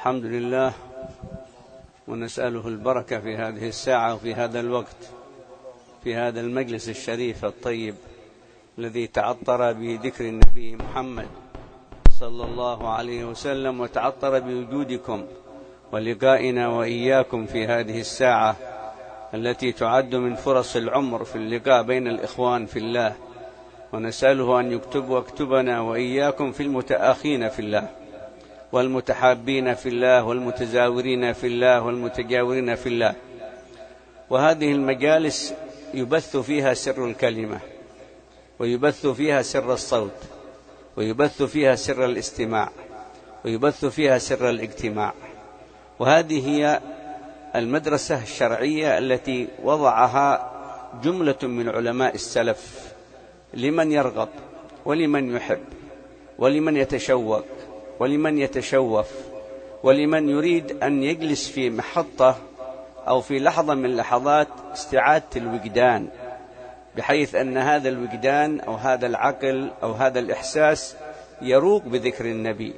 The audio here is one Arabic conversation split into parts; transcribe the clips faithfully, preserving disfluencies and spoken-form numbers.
الحمد لله، ونسأله البركة في هذه الساعة وفي هذا الوقت، في هذا المجلس الشريف الطيب الذي تعطر بذكر النبي محمد صلى الله عليه وسلم، وتعطر بوجودكم ولقائنا وإياكم في هذه الساعة التي تعد من فرص العمر في اللقاء بين الإخوان في الله. ونسأله أن يكتب واكتبنا وإياكم في المتآخين في الله، والمتحابين في الله، والمتزاورين في الله، والمتجاورين في الله. وهذه المجالس يبث فيها سر الكلمة، ويبث فيها سر الصوت، ويبث فيها سر الاستماع، ويبث فيها سر الاجتماع. وهذه هي المدرسة الشرعية التي وضعها جملة من علماء السلف لمن يرغب ولمن يحب ولمن يتشوق ولمن يتشوف ولمن يريد أن يجلس في محطة أو في لحظة من لحظات استعادة الوجدان، بحيث أن هذا الوجدان أو هذا العقل أو هذا الإحساس يروق بذكر النبي،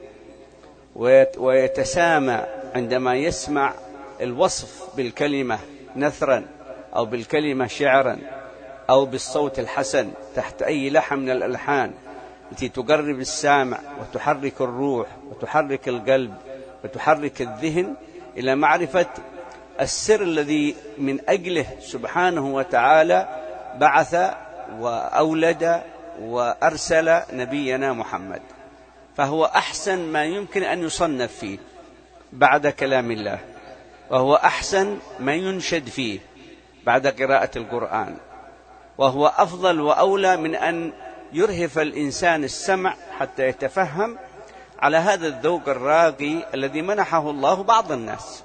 ويتسامى عندما يسمع الوصف بالكلمة نثرا أو بالكلمة شعرا أو بالصوت الحسن تحت أي لحن من الألحان التي تقرب السامع وتحرك الروح وتحرك القلب وتحرك الذهن إلى معرفة السر الذي من أجله سبحانه وتعالى بعث وأولد وأرسل نبينا محمد. فهو أحسن ما يمكن أن يصنف فيه بعد كلام الله، وهو أحسن ما ينشد فيه بعد قراءة القرآن، وهو أفضل وأولى من أن يرهف الإنسان السمع حتى يتفهم على هذا الذوق الراقي الذي منحه الله بعض الناس.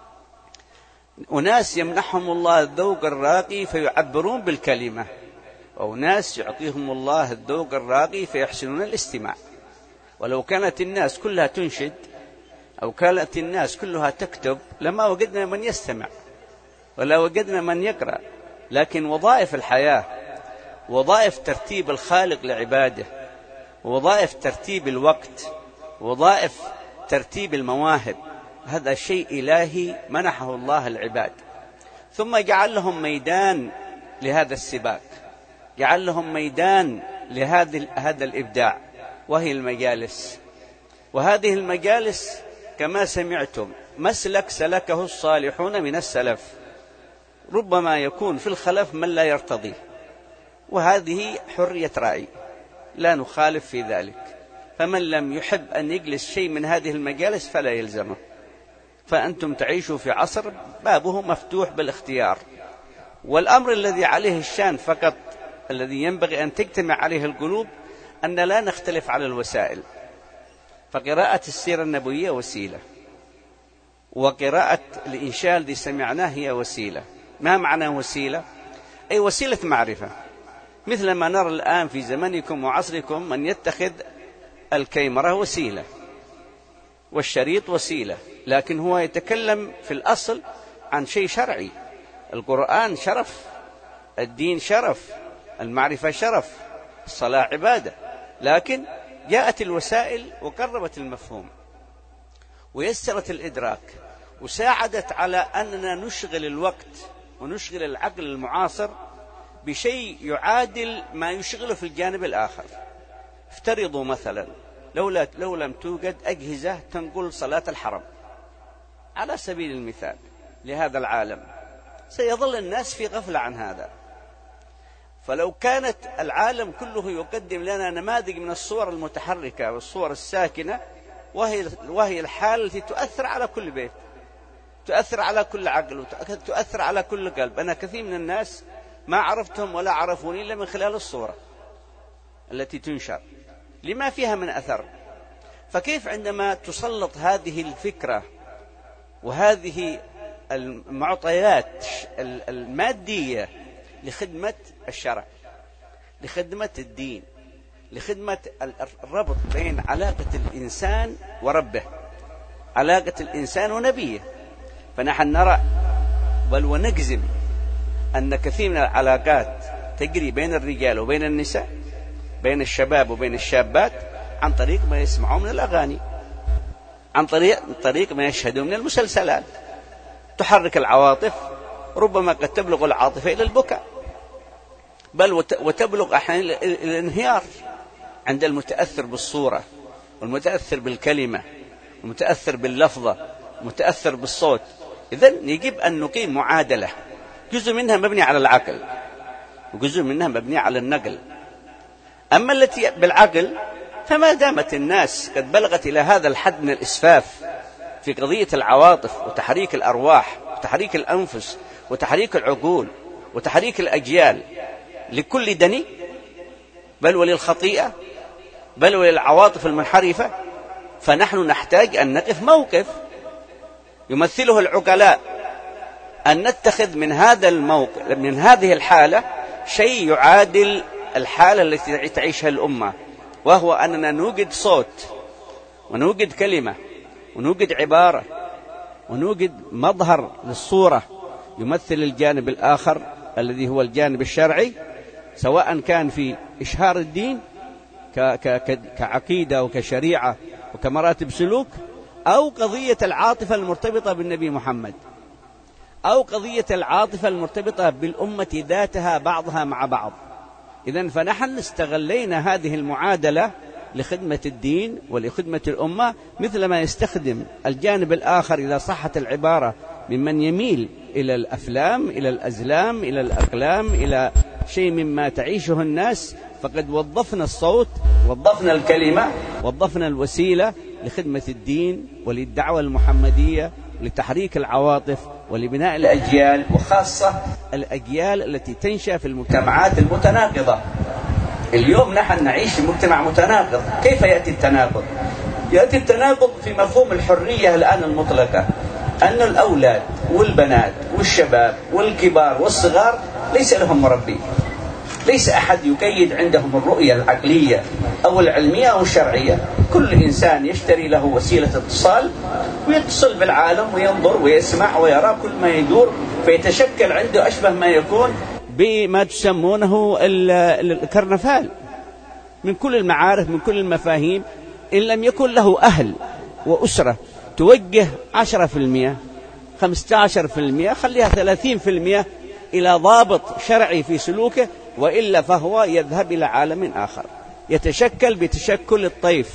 وناس يمنحهم الله الذوق الراقي فيعبرون بالكلمة، وناس يعطيهم الله الذوق الراقي فيحسنون الاستماع. ولو كانت الناس كلها تنشد أو كانت الناس كلها تكتب لما وجدنا من يستمع ولا وجدنا من يقرأ. لكن وظائف الحياة، وظائف ترتيب الخالق لعباده، وظائف ترتيب الوقت، وظائف ترتيب المواهب، هذا شيء إلهي منحه الله العباد، ثم جعل لهم ميدان لهذا السباق، جعل لهم ميدان لهذا هذا الإبداع، وهي المجالس. وهذه المجالس كما سمعتم مسلك سلكه الصالحون من السلف، ربما يكون في الخلف من لا يرتضيه، وهذه حرية رأي لا نخالف في ذلك. فمن لم يحب أن يجلس شيء من هذه المجالس فلا يلزمه. فأنتم تعيشوا في عصر بابه مفتوح بالاختيار، والأمر الذي عليه الشان فقط الذي ينبغي أن تجتمع عليه القلوب أن لا نختلف على الوسائل. فقراءة السيرة النبوية وسيلة، وقراءة الإنشاء الذي سمعناه هي وسيلة. ما معنى وسيلة؟ أي وسيلة معرفة، مثل ما نرى الآن في زمنكم وعصركم من يتخذ الكاميرا وسيلة والشريط وسيلة، لكن هو يتكلم في الأصل عن شيء شرعي. القرآن شرف، الدين شرف، المعرفة شرف، الصلاة عبادة، لكن جاءت الوسائل وقربت المفهوم ويسرت الإدراك وساعدت على أننا نشغل الوقت ونشغل العقل المعاصر بشيء يعادل ما يشغله في الجانب الآخر. افترضوا مثلا لو, لو لم توجد أجهزة تنقل صلاة الحرم على سبيل المثال لهذا العالم، سيظل الناس في غفلة عن هذا. فلو كانت العالم كله يقدم لنا نماذج من الصور المتحركة والصور الساكنة، وهي, وهي الحالة التي تؤثر على كل بيت، تؤثر على كل عقل، وتؤثر على كل قلب. أنا كثير من الناس ما عرفتهم ولا عرفوني إلا من خلال الصورة التي تنشر لما فيها من أثر. فكيف عندما تسلط هذه الفكرة وهذه المعطيات المادية لخدمة الشرع، لخدمة الدين، لخدمة الربط بين علاقة الإنسان وربه، علاقة الإنسان ونبيه. فنحن نرى بل ونجزم أن كثير من العلاقات تجري بين الرجال وبين النساء، بين الشباب وبين الشابات، عن طريق ما يسمعون من الأغاني. عن طريق, طريق ما يشهده من المسلسلات، تحرك العواطف، ربما قد تبلغ العاطفة إلى البكاء، بل وتبلغ أحيانا إلى الانهيار عند المتأثر بالصورة والمتأثر بالكلمة والمتأثر باللفظة والمتأثر بالصوت. إذن يجب أن نقيم معادلة، جزء منها مبني على العقل وجزء منها مبني على النقل. أما التي بالعقل فما دامت الناس قد بلغت إلى هذا الحد من الإسفاف في قضية العواطف وتحريك الأرواح وتحريك الأنفس وتحريك العقول وتحريك الأجيال لكل دني، بل وللخطيئة، بل وللعواطف المنحرفة، فنحن نحتاج أن نقف موقف يمثله العقلاء، أن نتخذ من هذا الموقف من هذه الحالة شيء يعادل الحالة التي تعيشها الأمة، وهو أننا نوجد صوت ونوجد كلمة ونوجد عبارة ونوجد مظهر للصورة يمثل الجانب الآخر الذي هو الجانب الشرعي، سواء كان في إشهار الدين كعقيدة وكشريعة وكمراتب سلوك، أو قضية العاطفة المرتبطة بالنبي محمد، أو قضية العاطفة المرتبطة بالأمة ذاتها بعضها مع بعض. إذن فنحن استغلينا هذه المعادلة لخدمة الدين ولخدمة الأمة، مثل ما يستخدم الجانب الآخر إذا صحت العبارة ممن يميل إلى الأفلام، إلى الأزلام، إلى الأقلام، إلى شيء مما تعيشه الناس، فقد وظفنا الصوت، وظفنا الكلمة، وظفنا الوسيلة لخدمة الدين وللدعوة المحمدية، لتحريك العواطف ولبناء الأجيال، وخاصة الأجيال التي تنشأ في المجتمعات المتناقضة. اليوم نحن نعيش في مجتمع متناقض. كيف يأتي التناقض؟ يأتي التناقض في مفهوم الحرية الآن المطلقة، أن الأولاد والبنات والشباب والكبار والصغار ليس لهم مربي، ليس أحد يقيد عندهم الرؤية العقلية أو العلمية أو الشرعية. كل إنسان يشتري له وسيلة اتصال ويتصل بالعالم وينظر ويسمع ويرى كل ما يدور، فيتشكل عنده أشبه ما يكون بما تسمونه الكرنفال من كل المعارف، من كل المفاهيم. إن لم يكن له أهل وأسرة توجه عشرة في المئة، خمسة عشر في المئة، خليها ثلاثين في المئة إلى ضابط شرعي في سلوكه، وإلا فهو يذهب إلى عالم آخر يتشكل بتشكل الطيف،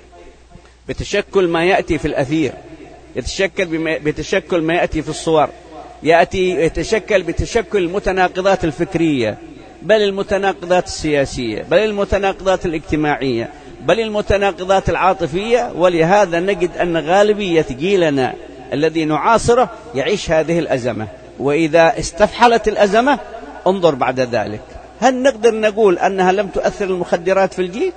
بتشكل ما يأتي في الأثير، يتشكل بتشكل ما يأتي في الصور، يأتي يتشكل بتشكل المتناقضات الفكرية، بل المتناقضات السياسية، بل المتناقضات الاجتماعية، بل المتناقضات العاطفية. ولهذا نجد أن غالبية جيلنا الذي نعاصره يعيش هذه الأزمة. وإذا استفحلت الأزمة انظر بعد ذلك، هل نقدر نقول أنها لم تؤثر المخدرات في الجيل؟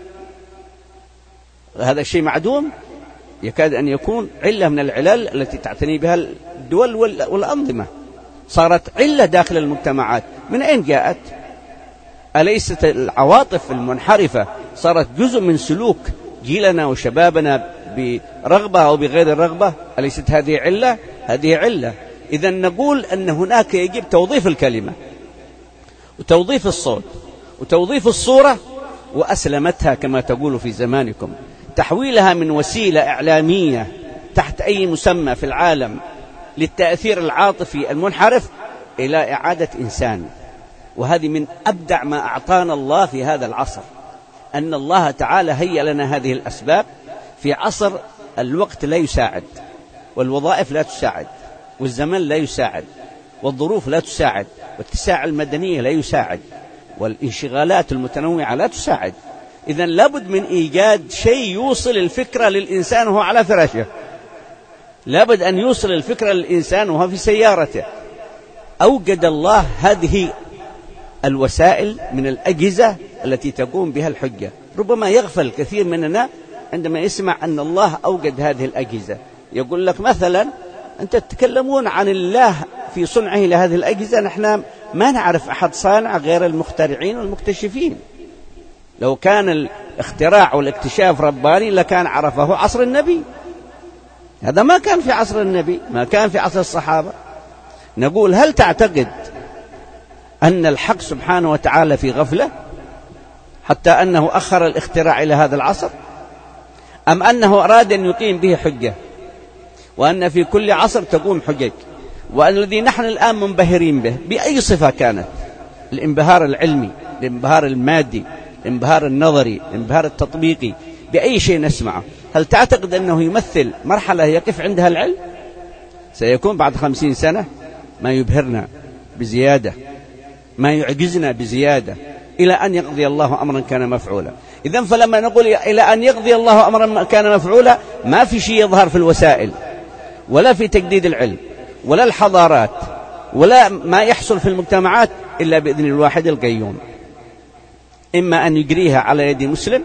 هذا الشيء معدوم، يكاد أن يكون علة من العلل التي تعتني بها الدول والأنظمة، صارت علة داخل المجتمعات. من أين جاءت؟ أليست العواطف المنحرفة صارت جزء من سلوك جيلنا وشبابنا برغبة أو بغير الرغبة؟ أليست هذه علة؟ هذه علة. إذن نقول أن هناك يجب توظيف الكلمة وتوظيف الصوت وتوظيف الصورة، وأسلمتها كما تقول في زمانكم، تحويلها من وسيلة إعلامية تحت أي مسمى في العالم للتأثير العاطفي المنحرف إلى إعادة إنسان. وهذه من أبدع ما أعطانا الله في هذا العصر، أن الله تعالى هيأ لنا هذه الأسباب في عصر الوقت لا يساعد، والوظائف لا تساعد، والزمن لا يساعد، والظروف لا تساعد، والاتساع المدنية لا يساعد، والانشغالات المتنوعة لا تساعد. إذن لابد من إيجاد شيء يوصل الفكرة للإنسان وهو على فراشه، لابد أن يوصل الفكرة للإنسان وهو في سيارته. أوجد الله هذه الوسائل من الأجهزة التي تقوم بها الحجة. ربما يغفل كثير مننا عندما يسمع أن الله أوجد هذه الأجهزة. يقول لك مثلا أنت تتكلمون عن الله في صنعه لهذه الأجهزة، نحن ما نعرف أحد صانع غير المخترعين والمكتشفين. لو كان الاختراع والاكتشاف رباني لكان عرفه عصر النبي، هذا ما كان في عصر النبي، ما كان في عصر الصحابة. نقول هل تعتقد أن الحق سبحانه وتعالى في غفلة حتى أنه أخر الاختراع إلى هذا العصر، أم أنه أراد أن يقيم به حجة؟ وأن في كل عصر تقوم حجج، والذي نحن الآن منبهرين به بأي صفة كانت، الانبهار العلمي، الانبهار المادي، الانبهار النظري، الانبهار التطبيقي، بأي شيء نسمعه، هل تعتقد أنه يمثل مرحلة يقف عندها العلم؟ سيكون بعد خمسين سنة ما يبهرنا بزيادة، ما يعجزنا بزيادة، إلى أن يقضي الله أمرا كان مفعولا. إذن فلما نقول إلى أن يقضي الله أمرا كان مفعولا، ما في شيء يظهر في الوسائل ولا في تجديد العلم ولا الحضارات ولا ما يحصل في المجتمعات إلا بإذن الواحد القيوم، إما أن يجريها على يد مسلم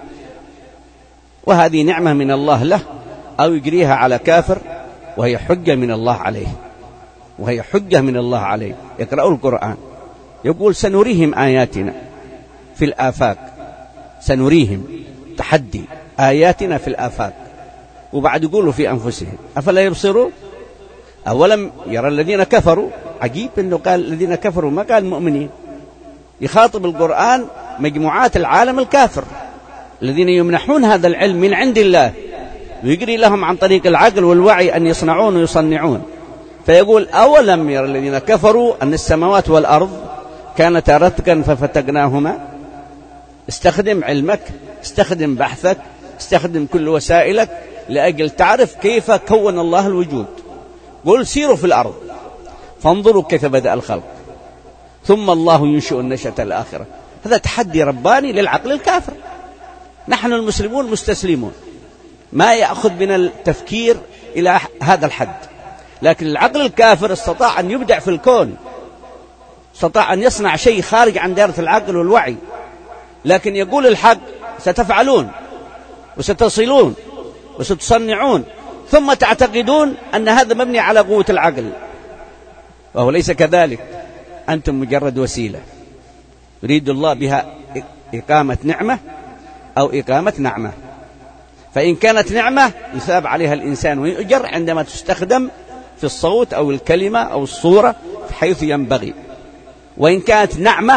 وهذه نعمة من الله له، أو يجريها على كافر وهي حجة من الله عليه، وهي حجة من الله عليه. يقرأوا القرآن يقول سنريهم آياتنا في الآفاق، سنريهم تحدي آياتنا في الآفاق، وبعد يقولوا في أنفسهم أفلا يبصرون أولم يرى الذين كفروا. عجيب أنه قال الذين كفروا، ما قال المؤمنين. يخاطب القرآن مجموعات العالم الكافر الذين يمنحون هذا العلم من عند الله، ويجري لهم عن طريق العقل والوعي أن يصنعون ويصنعون. فيقول أولم يرى الذين كفروا أن السماوات والأرض كانتا رتقا ففتقناهما. استخدم علمك، استخدم بحثك، استخدم كل وسائلك لأجل تعرف كيف كون الله الوجود. قل سيروا في الأرض فانظروا كيف بدأ الخلق ثم الله ينشئ النشأة الآخرة. هذا تحدي رباني للعقل الكافر. نحن المسلمون مستسلمون، ما يأخذ بنا التفكير إلى هذا الحد، لكن العقل الكافر استطاع أن يبدع في الكون، استطاع أن يصنع شيء خارج عن دائرة العقل والوعي. لكن يقول الحق ستفعلون وستصلون وستصنعون، ثم تعتقدون أن هذا مبني على قوة العقل، وهو ليس كذلك. أنتم مجرد وسيلة يريد الله بها إقامة نعمة أو إقامة نعمة، فإن كانت نعمة يثاب عليها الإنسان ويؤجر عندما تستخدم في الصوت أو الكلمة أو الصورة حيث ينبغي، وإن كانت نعمة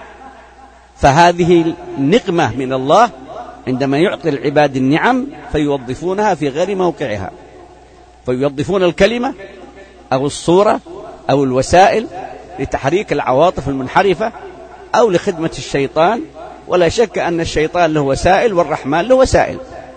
فهذه نقمة من الله عندما يعطي العباد النعم فيوظفونها في غير موقعها، فيوظفون الكلمة أو الصورة أو الوسائل لتحريك العواطف المنحرفة أو لخدمة الشيطان. ولا شك أن الشيطان له وسائل والرحمن له وسائل،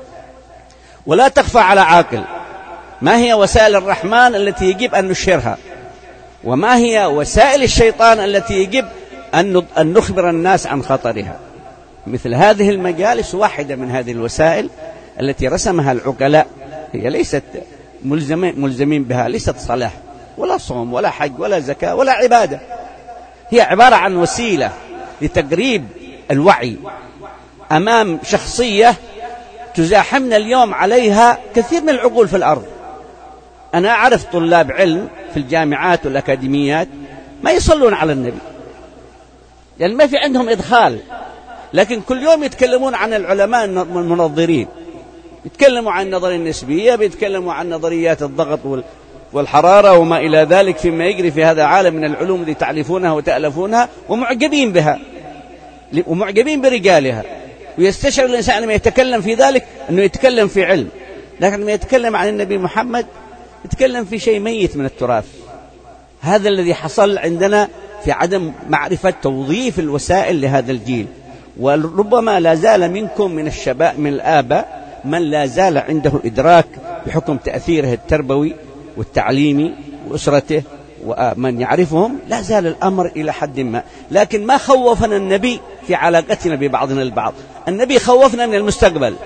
ولا تخفى على عاقل ما هي وسائل الرحمن التي يجب أن نشهرها، وما هي وسائل الشيطان التي يجب أن نخبر الناس عن خطرها. مثل هذه المجالس واحدة من هذه الوسائل التي رسمها العقلاء، هي ليست ملزمين, ملزمين بها، ليست صلاة ولا صوم ولا حج ولا زكاة ولا عبادة، هي عبارة عن وسيلة لتقريب الوعي أمام شخصية تزاحمنا اليوم عليها كثير من العقول في الأرض. أنا أعرف طلاب علم في الجامعات والأكاديميات ما يصلون على النبي، يعني ما في عندهم إدخال، لكن كل يوم يتكلمون عن العلماء المنظرين، يتكلموا عن النظرية النسبية، بيتكلموا عن نظريات الضغط والحرارة وما إلى ذلك فيما يجري في هذا العالم من العلوم التي تعرفونها وتألفونها ومعجبين بها ومعجبين برجالها. ويستشعر الإنسان لما يتكلم في ذلك أنه يتكلم في علم، لكن لما يتكلم عن النبي محمد يتكلم في شيء ميت من التراث. هذا الذي حصل عندنا في عدم معرفة توظيف الوسائل لهذا الجيل. وربما لا زال منكم من الشباب من الآباء من لا زال عنده إدراك بحكم تأثيره التربوي والتعليمي وأسرته ومن يعرفهم، لا زال الأمر إلى حد ما. لكن ما خوفنا النبي في علاقتنا ببعضنا البعض، النبي خوفنا من المستقبل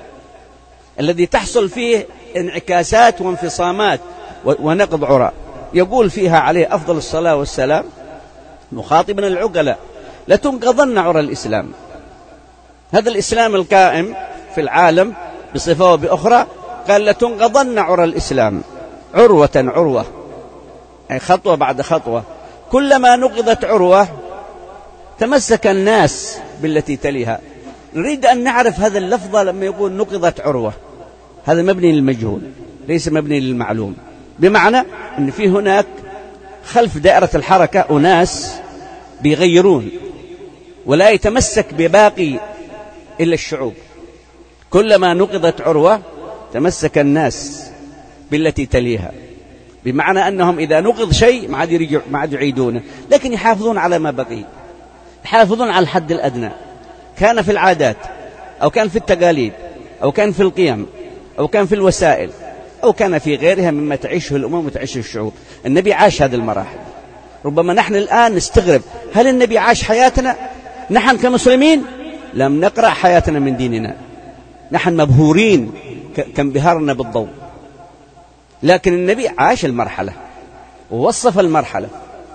الذي تحصل فيه انعكاسات وانفصامات ونقض عراء. يقول فيها عليه أفضل الصلاة والسلام مخاطبا العقلاء: لتنقضن عرى الإسلام. هذا الإسلام القائم في العالم بصفة وبأخرى، قال لتنقضن عرى الإسلام عروة عروة، أي خطوة بعد خطوة. كلما نقضت عروة تمسك الناس بالتي تليها. نريد أن نعرف هذا اللفظ لما يقول نقضت عروة، هذا مبني للمجهول ليس مبني للمعلوم، بمعنى أن في هناك خلف دائرة الحركة أناس بيغيرون ولا يتمسك بباقي إلا الشعوب. كلما نقضت عروة تمسك الناس بالتي تليها، بمعنى أنهم إذا نقض شيء ما عاد يرجع ما عاد يعيدونه، لكن يحافظون على ما بقي، يحافظون على الحد الأدنى، كان في العادات أو كان في التقاليد أو كان في القيم أو كان في الوسائل أو كان في غيرها مما تعيشه الأمم وتعيشه الشعوب. النبي عاش هذه المراحل. ربما نحن الآن نستغرب، هل النبي عاش حياتنا؟ نحن كمسلمين لم نقرأ حياتنا من ديننا، نحن مبهورين كانبهارنا بالضوء، لكن النبي عاش المرحلة ووصف المرحلة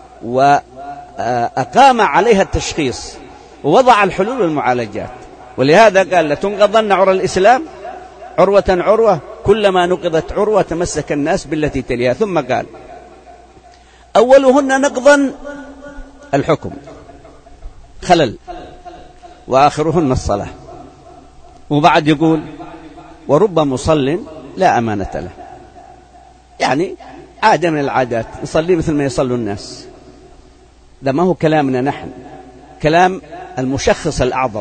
وأقام عليها التشخيص ووضع الحلول والمعالجات. ولهذا قال: لتنقضن عرى الإسلام عروة عروة، كلما نقضت عروة تمسك الناس بالتي تليها. ثم قال: أولهن نقضا الحكم خلل، وآخرهن الصلاة. وبعد يقول: ورب مصل لا أمانة له. يعني عادة من العادات، نصلي مثل ما يصلوا الناس. ده ما هو كلامنا نحن، كلام المشخص الأعظم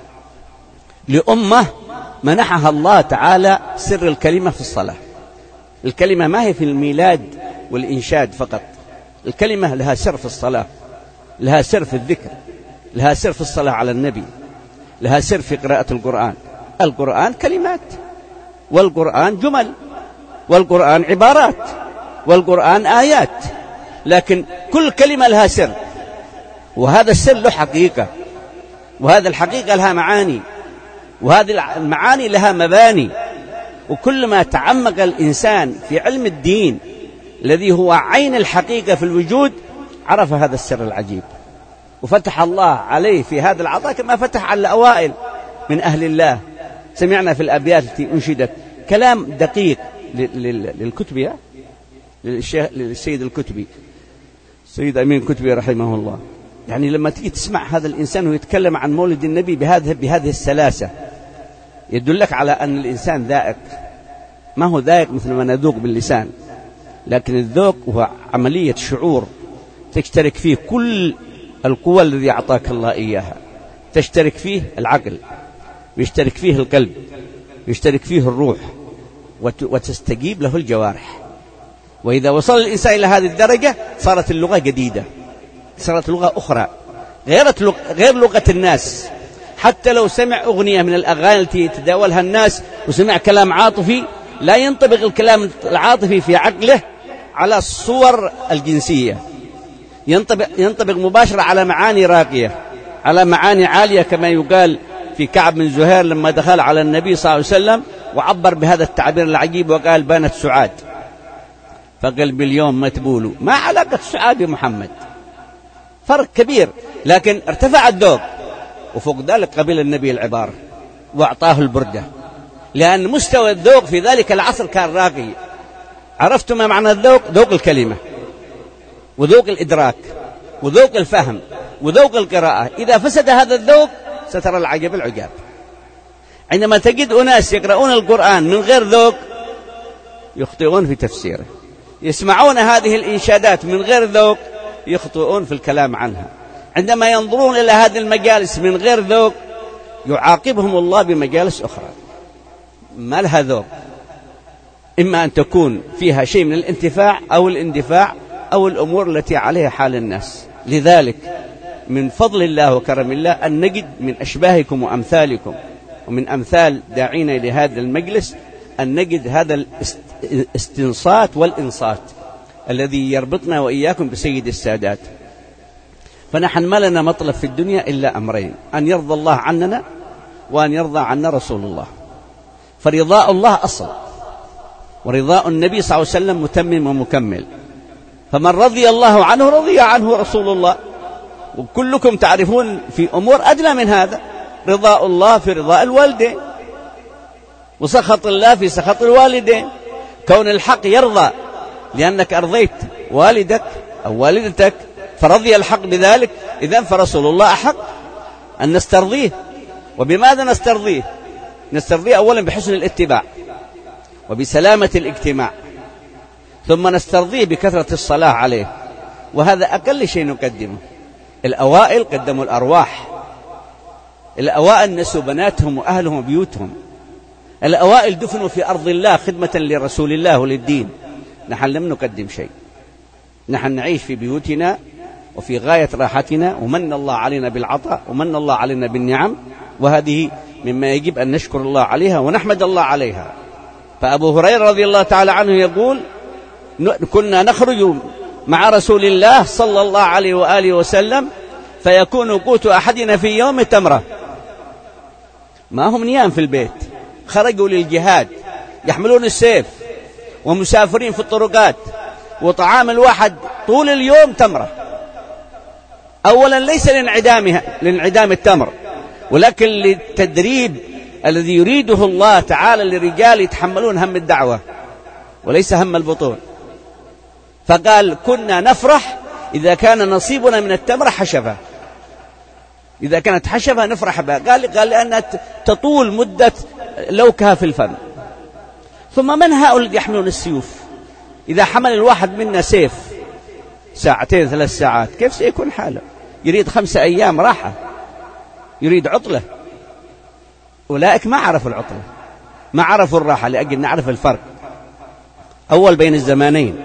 لأمة منحها الله تعالى سر الكلمة في الصلاة. الكلمة ما هي في الميلاد والإنشاد فقط، الكلمة لها سر في الصلاة، لها سر في الذكر، لها سر في الصلاة على النبي، لها سر في قراءة القرآن. القرآن كلمات، والقرآن جمل، والقرآن عبارات، والقرآن آيات، لكن كل كلمة لها سر، وهذا السر له حقيقة، وهذا الحقيقة لها معاني، وهذه المعاني لها مباني. وكل ما تعمق الإنسان في علم الدين الذي هو عين الحقيقة في الوجود عرف هذا السر العجيب، وفتح الله عليه في هذا العطاء كما فتح على الأوائل من أهل الله. سمعنا في الأبيات التي أنشدت كلام دقيق للكتبي، للسيد الكتبي، السيد أمين كتبي رحمه الله. يعني لما تيجي تسمع هذا الإنسان ويتكلم عن مولد النبي بهذه بهذه السلاسة، يدلك على أن الإنسان ذائق، ما هو ذائق مثل ما نذوق باللسان، لكن الذوق هو عملية شعور تشترك فيه كل القوى الذي أعطاك الله إياها. تشترك فيه العقل، ويشترك فيه القلب، ويشترك فيه الروح، وتستجيب له الجوارح. وإذا وصل الإنسان إلى هذه الدرجة صارت اللغة جديدة، صارت لغة أخرى غير لغة الناس. حتى لو سمع أغنية من الأغاني التي يتداولها الناس وسمع كلام عاطفي، لا ينطبق الكلام العاطفي في عقله على الصور الجنسية، ينطبق, ينطبق مباشرة على معاني راقية، على معاني عالية، كما يقال في كعب بن زهير لما دخل على النبي صلى الله عليه وسلم وعبر بهذا التعبير العجيب وقال: بانت سعاد فقلب اليوم متبول. ما علاقة سعاد بمحمد؟ فرق كبير، لكن ارتفع الذوق، وفوق ذلك قبل النبي العبارة وأعطاه البردة، لأن مستوى الذوق في ذلك العصر كان راقي. عرفتم ما معنى الذوق؟ ذوق الكلمة، وذوق الإدراك، وذوق الفهم، وذوق القراءة. إذا فسد هذا الذوق سترى العجب العجاب. عندما تجد أناس يقرؤون القرآن من غير ذوق يخطئون في تفسيره، يسمعون هذه الإنشادات من غير ذوق يخطئون في الكلام عنها. عندما ينظرون إلى هذه المجالس من غير ذوق يعاقبهم الله بمجالس أخرى ما لها ذوق، إما أن تكون فيها شيء من الانتفاع أو الاندفاع أو الأمور التي عليها حال الناس. لذلك من فضل الله وكرم الله أن نجد من أشباهكم وأمثالكم ومن أمثال داعين لهذا المجلس أن نجد هذا الاستنصات والإنصات الذي يربطنا وإياكم بسيد السادات. فنحن ما لنا مطلب في الدنيا إلا أمرين: أن يرضى الله عننا، وأن يرضى عنا رسول الله. فرضاء الله أصل، ورضاء النبي صلى الله عليه وسلم متمم ومكمل. فمن رضي الله عنه رضي عنه رسول الله. وكلكم تعرفون في أمور أدنى من هذا، رضاء الله في رضاء الوالدين، وسخط الله في سخط الوالدين. كون الحق يرضى لأنك أرضيت والدك أو والدتك فرضي الحق بذلك، إذن فرسول الله أحق أن نسترضيه. وبماذا نسترضيه؟ نسترضيه أولا بحسن الاتباع وبسلامة الاجتماع، ثم نسترضيه بكثرة الصلاة عليه، وهذا أقل شيء نقدمه. الأوائل قدموا الأرواح، الأوائل نسوا بناتهم وأهلهم وبيوتهم، الأوائل دفنوا في أرض الله خدمة لرسول الله وللدين. نحن لم نقدم شيء، نحن نعيش في بيوتنا وفي غاية راحتنا، ومن الله علينا بالعطاء ومن الله علينا بالنعم، وهذه مما يجب أن نشكر الله عليها ونحمد الله عليها. فأبو هريرة رضي الله تعالى عنه يقول: كنا نخرج مع رسول الله صلى الله عليه وآله وسلم فيكون قوت أحدنا في يوم تمرة. ما هم نيام في البيت، خرجوا للجهاد يحملون السيف ومسافرين في الطرقات، وطعام الواحد طول اليوم تمرة. أولا ليس لانعدامها لانعدام التمر، ولكن للتدريب الذي يريده الله تعالى للرجال يتحملون هم الدعوة وليس هم البطون. فقال: كنا نفرح إذا كان نصيبنا من التمر حشفة، إذا كانت حشفة نفرح بها. قال قال لأنها تطول مدة لوكها في الفم. ثم من هؤلاء يحملون السيوف؟ إذا حمل الواحد منا سيف ساعتين ثلاث ساعات كيف سيكون حاله؟ يريد خمسة أيام راحة، يريد عطلة. أولئك ما عرفوا العطلة، ما عرفوا الراحة، لأجل نعرف الفرق أول بين الزمانين،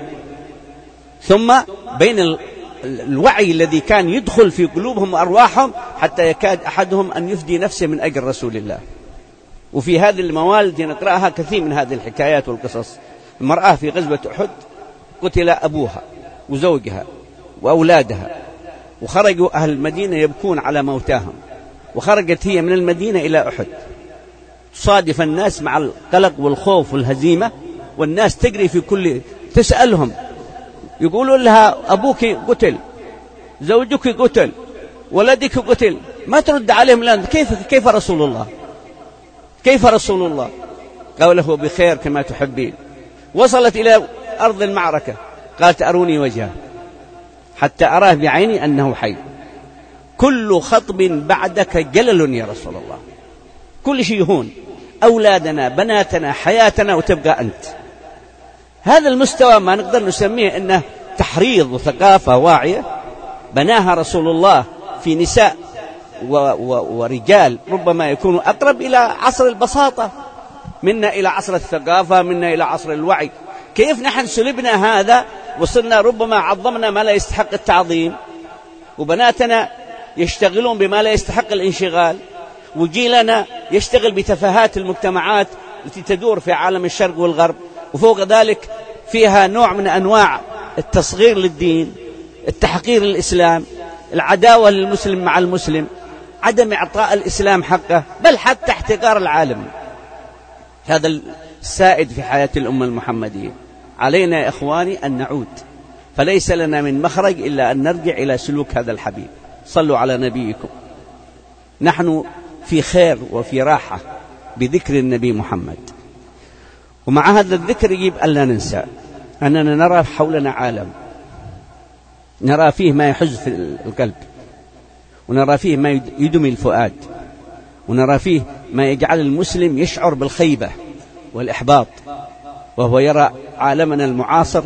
ثم بين الوعي الذي كان يدخل في قلوبهم وأرواحهم حتى يكاد أحدهم أن يفدي نفسه من أجل رسول الله. وفي هذه الموالد نقرأها كثير من هذه الحكايات والقصص. المرأة في غزوة أحد قتل أبوها وزوجها وأولادها، وخرجوا أهل المدينة يبكون على موتاهم، وخرجت هي من المدينة إلى أحد. صادف الناس مع القلق والخوف والهزيمة، والناس تجري في كل تسألهم، يقولوا لها: أبوك قتل، زوجك قتل، ولدك قتل، ما ترد عليهم الآن. كيف كيف رسول الله؟ كيف رسول الله؟ قال له: بخير كما تحبين. وصلت إلى أرض المعركة، قالت: أروني وجهه حتى أراه بعيني أنه حي. كل خطب بعدك جلل يا رسول الله، كل شيء يهون، أولادنا بناتنا حياتنا وتبقى أنت. هذا المستوى ما نقدر نسميه إنه تحريض وثقافة واعية بناها رسول الله في نساء و و ورجال ربما يكونوا أقرب إلى عصر البساطة منا إلى عصر الثقافة، منا إلى عصر الوعي. كيف نحن سلبنا هذا وصلنا ربما عظمنا ما لا يستحق التعظيم، وبناتنا يشتغلون بما لا يستحق الانشغال، وجيلنا يشتغل بتفاهات المجتمعات التي تدور في عالم الشرق والغرب، وفوق ذلك فيها نوع من أنواع التصغير للدين، التحقير للإسلام، العداوة للمسلم مع المسلم، عدم إعطاء الإسلام حقه، بل حتى احتقار العالم. هذا السائد في حياة الأمة المحمدية. علينا يا إخواني أن نعود، فليس لنا من مخرج إلا أن نرجع إلى سلوك هذا الحبيب. صلوا على نبيكم. نحن في خير وفي راحة بذكر النبي محمد، ومع هذا الذكر يجب أن لا ننسى أننا نرى حولنا عالم، نرى فيه ما يحز في القلب، ونرى فيه ما يدمي الفؤاد، ونرى فيه ما يجعل المسلم يشعر بالخيبة والإحباط، وهو يرى عالمنا المعاصر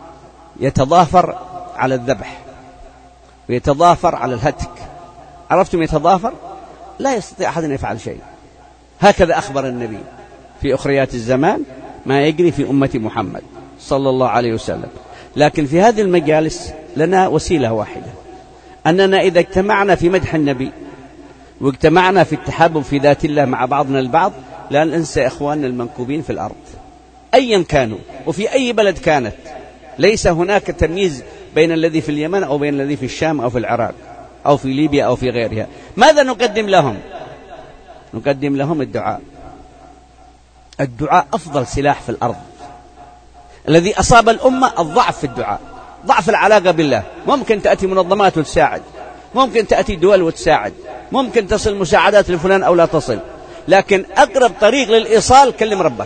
يتضافر على الذبح ويتضافر على الهتك. عرفتم يتضافر؟ لا يستطيع أحد أن يفعل شيء. هكذا أخبر النبي في أخريات الزمان ما يجري في أمة محمد صلى الله عليه وسلم. لكن في هذه المجالس لنا وسيلة واحدة، أننا إذا اجتمعنا في مدح النبي واجتمعنا في التحابب في ذات الله مع بعضنا البعض، لا ننسى إخواننا المنكوبين في الأرض أيا كانوا وفي أي بلد كانت. ليس هناك تمييز بين الذي في اليمن أو بين الذي في الشام أو في العراق أو في ليبيا أو في غيرها. ماذا نقدم لهم؟ نقدم لهم الدعاء. الدعاء أفضل سلاح في الأرض. الذي أصاب الأمة الضعف في الدعاء، ضعف العلاقة بالله. ممكن تأتي منظمات وتساعد، ممكن تأتي دول وتساعد، ممكن تصل مساعدات لفلان أو لا تصل، لكن أقرب طريق للإيصال كلم ربك.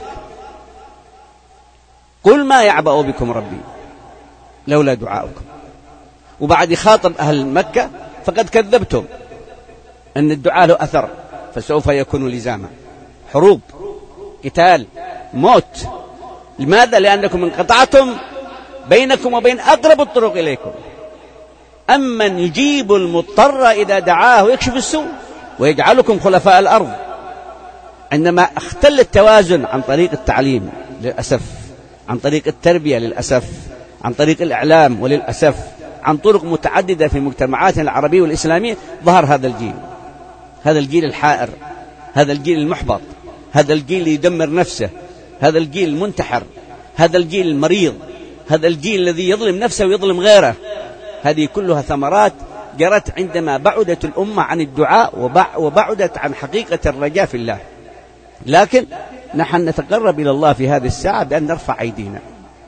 قل ما يعبأ بكم ربي لولا دعاؤكم. وبعد يخاطب أهل مكة: فقد كذبتم أن الدعاء له أثر فسوف يكون لزاما. حروب، قتال، موت. لماذا؟ لأنكم انقطعتم بينكم وبين أقرب الطرق إليكم. أمن يجيب المضطر إذا دعاه ويكشف السوء ويجعلكم خلفاء الأرض. عندما اختل التوازن عن طريق التعليم للأسف، عن طريق التربية للأسف، عن طريق الإعلام وللأسف، عن طرق متعددة في مجتمعاتنا العربية والإسلامية، ظهر هذا الجيل، هذا الجيل الحائر، هذا الجيل المحبط، هذا الجيل اللي يدمر نفسه، هذا الجيل المنتحر، هذا الجيل المريض، هذا الجيل الذي يظلم نفسه ويظلم غيره. هذه كلها ثمرات جرت عندما بعدت الأمة عن الدعاء وبعدت عن حقيقة الرجاء في الله. لكن نحن نتقرب إلى الله في هذه الساعة بأن نرفع أيدينا،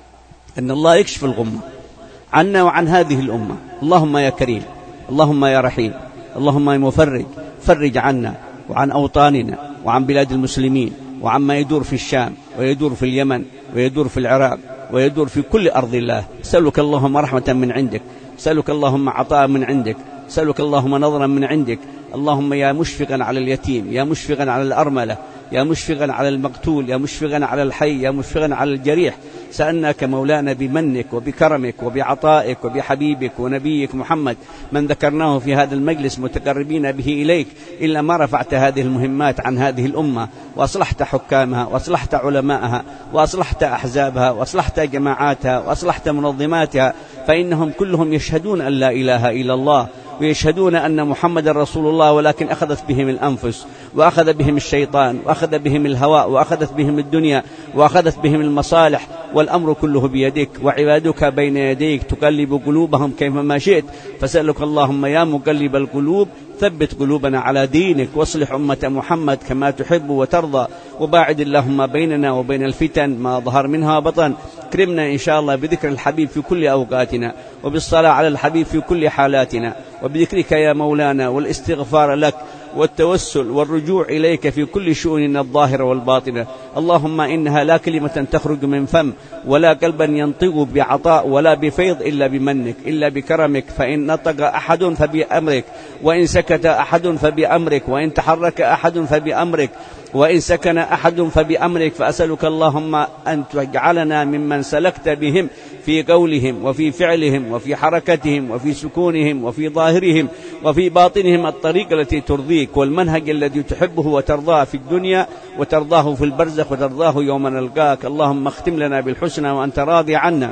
أن الله يكشف الغمة عنا وعن هذه الأمة. اللهم يا كريم، اللهم يا رحيم، اللهم يا مفرج، فرج عنا وعن أوطاننا وعن بلاد المسلمين وعما يدور في الشام ويدور في اليمن ويدور في العراق ويدور في كل أرض الله. أسألك اللهم رحمة من عندك، أسألك اللهم عطاء من عندك، أسألك اللهم نظرا من عندك. اللهم يا مشفقا على اليتيم، يا مشفقا على الأرملة، يا مشفقا على المقتول، يا مشفقا على الحي، يا مشفقا على الجريح، سألناك مولانا بمنك وبكرمك وبعطائك وبحبيبك ونبيك محمد من ذكرناه في هذا المجلس متقربين به إليك، إلا ما رفعت هذه المهمات عن هذه الأمة وأصلحت حكامها وأصلحت علماءها وأصلحت أحزابها وأصلحت جماعاتها وأصلحت منظماتها، فإنهم كلهم يشهدون أن لا إله إلا الله ويشهدون أن محمد رسول الله، ولكن أخذت بهم الأنفس وأخذ بهم الشيطان وأخذ بهم الهواء وأخذت بهم الدنيا وأخذت بهم المصالح، والأمر كله بيدك وعبادك بين يديك تقلب قلوبهم كيفما شئت. فسألك اللهم يا مقلب القلوب ثبت قلوبنا على دينك واصلح أمة محمد كما تحب وترضى، وباعد اللهم بيننا وبين الفتن ما ظهر منها وبطن. كرمنا إن شاء الله بذكر الحبيب في كل أوقاتنا وبالصلاة على الحبيب في كل حالاتنا وبذكرك يا مولانا والاستغفار لك والتوسل والرجوع إليك في كل شؤوننا الظاهرة والباطنة. اللهم إنها لا كلمة تخرج من فم ولا قلبا ينطق بعطاء ولا بفيض إلا بمنك إلا بكرمك، فإن نطق أحد فبأمرك، وإن سكت أحد فبأمرك، وإن تحرك أحد فبأمرك، وإن سكن أحد فبأمرك. فأسألك اللهم أن تجعلنا ممن سلكت بهم في قولهم وفي فعلهم وفي حركتهم وفي سكونهم وفي ظاهرهم وفي باطنهم الطريق التي ترضيك والمنهج الذي تحبه وترضاه في الدنيا وترضاه في البرزخ وترضاه يوم نلقاك. اللهم اختم لنا بالحسنى وأنت راضي عنا،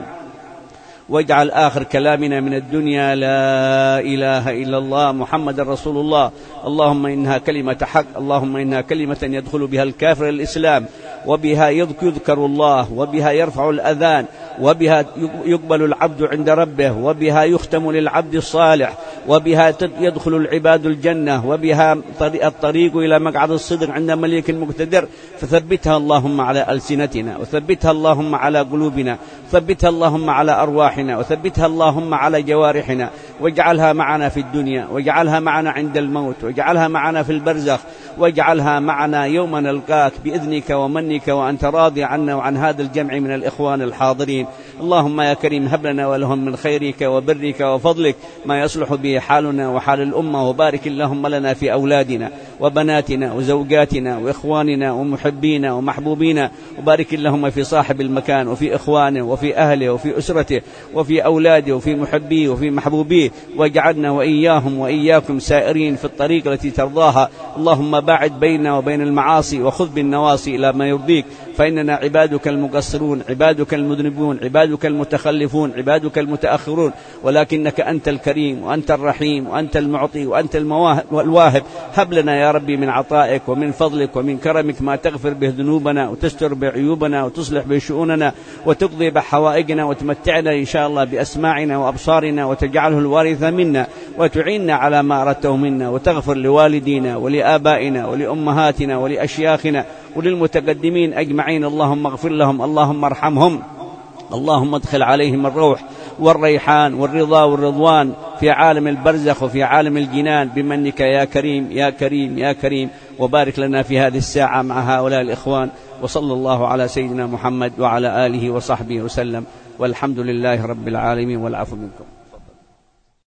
واجعل آخر كلامنا من الدنيا لا إله إلا الله محمد رسول الله. اللهم إنها كلمة حق، اللهم إنها كلمة يدخل بها الكافر الإسلام، وبها يذكر الله، وبها يرفع الأذان، وبها يقبل العبد عند ربه، وبها يختم للعبد الصالح، وبها يدخل العباد الجنة، وبها الطريق إلى مقعد الصدق عند مليك مقتدر. فثبتها اللهم على ألسنتنا، وثبتها اللهم على قلوبنا، ثبتها اللهم على أرواحنا، وثبتها اللهم على جوارحنا، واجعلها معنا في الدنيا، واجعلها معنا عند الموت، واجعلها معنا في البرزخ، واجعلها معنا يوم نلقاك بإذنك ومنك وأنت راضي عنا وعن هذا الجمع من الإخوان الحاضرين. اللهم يا كريم هب لنا ولهم من خيرك وبرك وفضلك ما يصلح به حالنا وحال الأمة، وبارك اللهم لنا في أولادنا وبناتنا وزوجاتنا وإخواننا ومحبينا ومحبوبينا، وبارك اللهم في صاحب المكان وفي إخوانه وفي أهله وفي أسرته وفي أولاده وفي محبيه وفي محبوبيه، واجعلنا وإياهم وإياكم سائرين في الطريق التي ترضاها. اللهم باعد بيننا وبين المعاصي وخذ بالنواصي إلى ما يرضيك، فإننا عبادك المقصرون، عبادك المذنبون، عبادك المتخلفون، عبادك المتأخرون، ولكنك أنت الكريم وأنت الرحيم وأنت المعطي وأنت الواهب. هب لنا يا ربي من عطائك ومن فضلك ومن كرمك ما تغفر به ذنوبنا وتستر بعيوبنا وتصلح بشؤوننا وتقضي بحوائجنا، وتمتعنا إن شاء الله بأسماعنا وأبصارنا، وتجعله الوارث منا، وتعيننا على ما أردته منا، وتغفر لوالدينا ولآبائنا ولأمهاتنا ولأشياخنا وللمتقدمين أجمعين. اللهم اغفر لهم، اللهم ارحمهم، اللهم ادخل عليهم الروح والريحان والرضا والرضوان في عالم البرزخ وفي عالم الجنان بمنك يا كريم يا كريم يا كريم. وبارك لنا في هذه الساعة مع هؤلاء الإخوان، وصلى الله على سيدنا محمد وعلى آله وصحبه وسلم، والحمد لله رب العالمين، والعفو منكم.